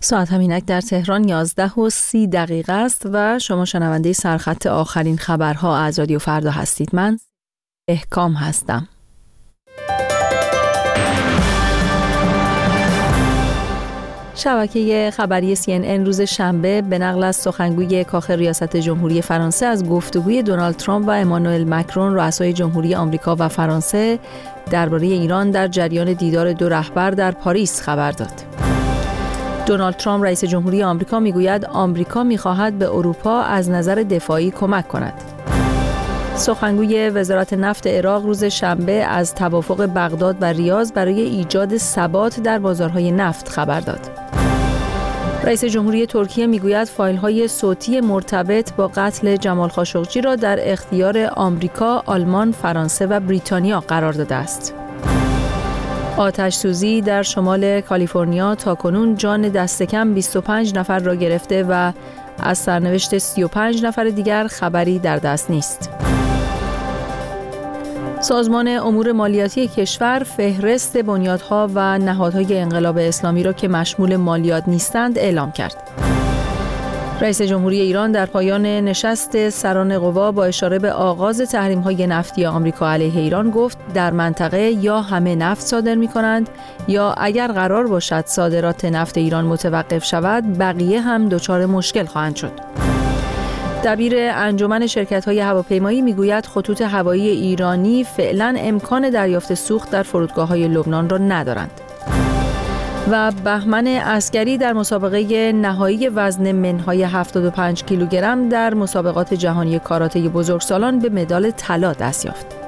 ساعت همینک در تهران 11:30 است و شما شنونده سرخط آخرین خبرها از رادیو فردا هستید. من احکام هستم. شبکه خبری CNN روز شنبه به نقل از سخنگوی کاخ ریاست جمهوری فرانسه از گفتگوی دونالد ترامپ و امانوئل مکرون رؤسای جمهوری آمریکا و فرانسه درباره ایران در جریان دیدار دو رهبر در پاریس خبر داد. دونالد ترامپ رئیس جمهوری آمریکا میگوید آمریکا میخواهد به اروپا از نظر دفاعی کمک کند. سخنگوی وزارت نفت عراق روز شنبه از توافق بغداد و ریاض برای ایجاد ثبات در بازارهای نفت خبر داد. رئیس جمهوری ترکیه میگوید فایل‌های صوتی مرتبط با قتل جمال خاشقجی را در اختیار آمریکا، آلمان، فرانسه و بریتانیا قرار داده است. آتش سوزی در شمال کالیفرنیا تاکنون جان دست کم 25 نفر را گرفته و از سرنوشت 35 نفر دیگر خبری در دست نیست. سازمان امور مالیاتی کشور فهرست بنیادها و نهادهای انقلاب اسلامی را که مشمول مالیات نیستند اعلام کرد. رئیس جمهوری ایران در پایان نشست سران قوا با اشاره به آغاز تحریم‌های نفتی آمریکا علیه ایران گفت در منطقه یا همه نفت صادر می‌کنند یا اگر قرار باشد صادرات نفت ایران متوقف شود بقیه هم دچار مشکل خواهند شد. دبیر انجمن شرکت‌های هواپیمایی میگوید خطوط هوایی ایرانی فعلا امکان دریافت سوخت در فرودگاه‌های لبنان را ندارند. و بهمن عسکری در مسابقه نهایی وزن منهای 75 کیلوگرم در مسابقات جهانی کاراته بزرگسالان به مدال طلا دست یافت.